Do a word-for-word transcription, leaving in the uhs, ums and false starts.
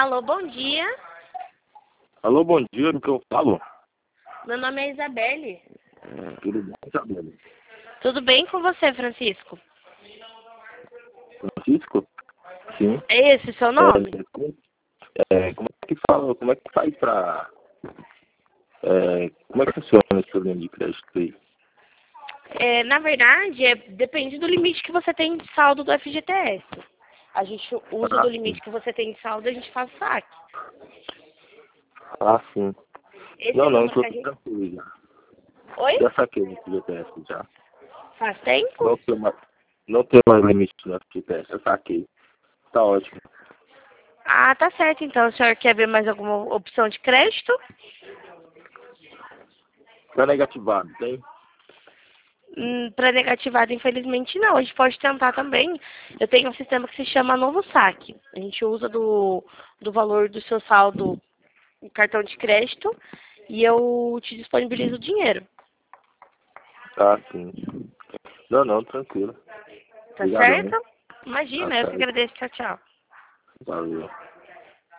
Alô, bom dia. Alô, bom dia, do que eu falo? Meu nome é Isabelle. Tudo bem, Isabela? Tudo bem com você, Francisco? Francisco? Sim. É esse o seu nome? É, como, é, como é que fala, como é que faz pra... É, como é que funciona esse programa de crédito aí? É, na verdade, é, depende do limite que você tem de saldo do F G T S. A gente usa do Ah, sim. limite que você tem de saldo e a gente faz saque. Ah, sim. Esse Não, não, número tô que a gente... tranquilo já. Oi? Já saquei no G P S já. Faz tempo? Não tem mais, não tem mais limite no G P S, eu saquei. Tá ótimo. Ah, tá certo. Então, o senhor quer ver mais alguma opção de crédito? Tá negativado, tem? Hum, para negativado, infelizmente, não. A gente pode tentar também. Eu tenho um sistema que se chama Novo Saque. A gente usa do, do valor do seu saldo em cartão de crédito e eu te disponibilizo o dinheiro. Tá, sim. Não, não, tranquilo. Tá Obrigadão, hein? certo? Tá Imagina, eu que certo. agradeço. Tchau, tchau. Valeu.